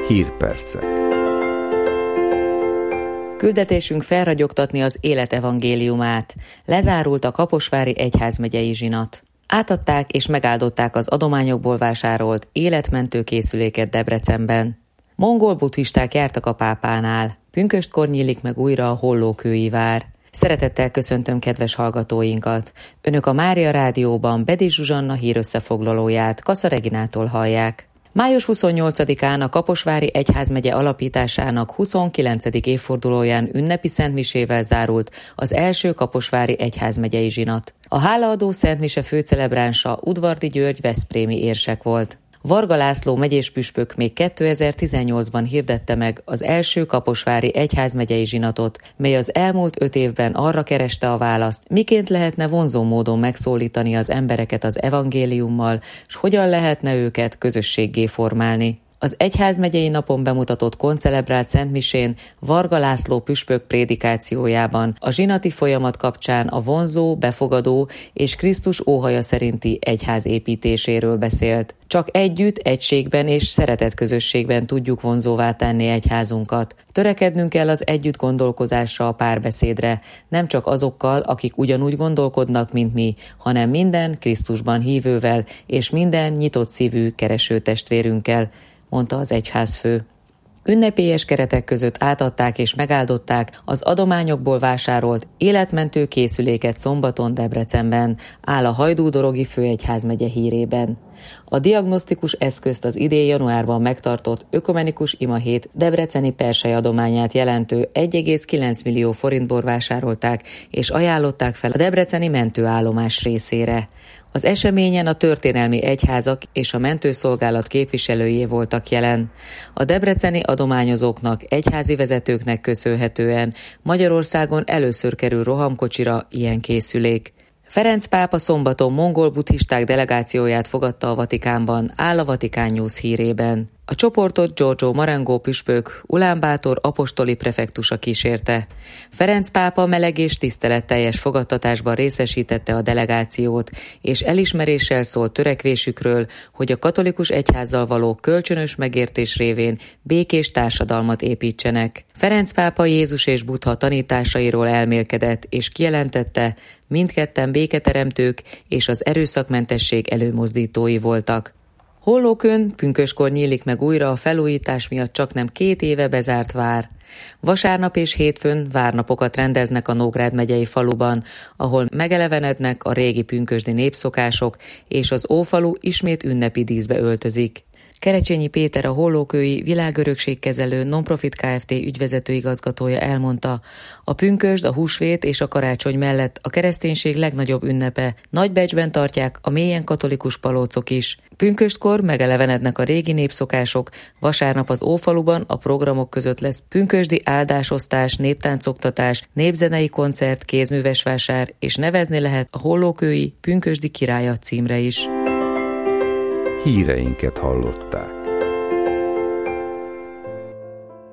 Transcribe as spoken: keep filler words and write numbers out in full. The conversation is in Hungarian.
Hírpercek. Küldetésünk felragyogtatni az élet evangéliumát. Lezárult a Kaposvári egyházmegyei zsinat. Átadták és megáldották az adományokból vásárolt életmentő készüléket Debrecenben. Mongol buddhisták jártak a pápánál. Pünköstkor nyílik meg újra a Hollókői vár. Szeretettel köszöntöm kedves hallgatóinkat. Önök a Mária Rádióban Bedi Zsuzsanna hírösszefoglalóját Kassa Reginától hallják. május huszonnyolcadikán a Kaposvári egyházmegye alapításának huszonkilencedik évfordulóján ünnepi szentmisével zárult az első kaposvári egyházmegyei zsinat. A hálaadó szentmise főcelebránsa Udvardi György veszprémi érsek volt. Varga László megyés püspök még kétezer-tizennyolcban hirdette meg az első kaposvári egyházmegyei zsinatot, mely az elmúlt öt évben arra kereste a választ, miként lehetne vonzó módon megszólítani az embereket az evangéliummal, s hogyan lehetne őket közösséggé formálni. Az egyházmegyei napon bemutatott koncelebrált szentmisén Varga László püspök prédikációjában a zsinati folyamat kapcsán a vonzó, befogadó és Krisztus óhaja szerinti egyház építéséről beszélt. Csak együtt, egységben és szeretet közösségben tudjuk vonzóvá tenni egyházunkat. Törekednünk kell az együtt gondolkozásra, a párbeszédre, nem csak azokkal, akik ugyanúgy gondolkodnak, mint mi, hanem minden Krisztusban hívővel és minden nyitott szívű kereső testvérünkkel, mondta az egyházfő. Ünnepélyes keretek között átadták és megáldották az adományokból vásárolt életmentő készüléket szombaton Debrecenben, áll a Hajdú-Dorogi főegyházmegye hírében. A diagnosztikus eszközt az idén januárban megtartott ökumenikus imahét debreceni persely adományát jelentő egy egész kilenc millió forintból vásárolták és ajánlották fel a debreceni mentőállomás részére. Az eseményen a történelmi egyházak és a mentőszolgálat képviselőjé voltak jelen. A debreceni adományozóknak, egyházi vezetőknek köszönhetően Magyarországon először kerül rohamkocsira ilyen készülék. Ferenc pápa szombaton mongol buddhisták delegációját fogadta a Vatikánban, áll a Vatikán News hírében. A csoportot Giorgio Marengo püspök Ulánbátor apostoli prefektusa kísérte. Ferenc pápa meleg és tiszteletteljes fogadtatásban részesítette a delegációt, és elismeréssel szólt törekvésükről, hogy a katolikus egyházzal való kölcsönös megértés révén békés társadalmat építsenek. Ferenc pápa Jézus és Buddha tanításairól elmélkedett, és kijelentette, mindketten béketeremtők és az erőszakmentesség előmozdítói voltak. Hollókőn pünköskor nyílik meg újra a felújítás miatt csaknem két éve bezárt vár. Vasárnap és hétfőn várnapokat rendeznek a Nógrád megyei faluban, ahol megelevenednek a régi pünkösdi népszokások, és az ófalu ismét ünnepi díszbe öltözik. Kerecsényi Péter, a Hollókői Világörökségkezelő Nonprofit Kft. Ügyvezető igazgatója elmondta, a pünkösd, a húsvét és a karácsony mellett a kereszténység legnagyobb ünnepe. Nagy becsben tartják a mélyen katolikus palócok is. Pünköstkor megelevenednek a régi népszokások, vasárnap az Ófaluban a programok között lesz pünkösdi áldásosztás, néptáncoktatás, népzenei koncert, kézművesvásár, és nevezni lehet a Hollókői Pünkösdi Királya címre is. Híreinket hallották.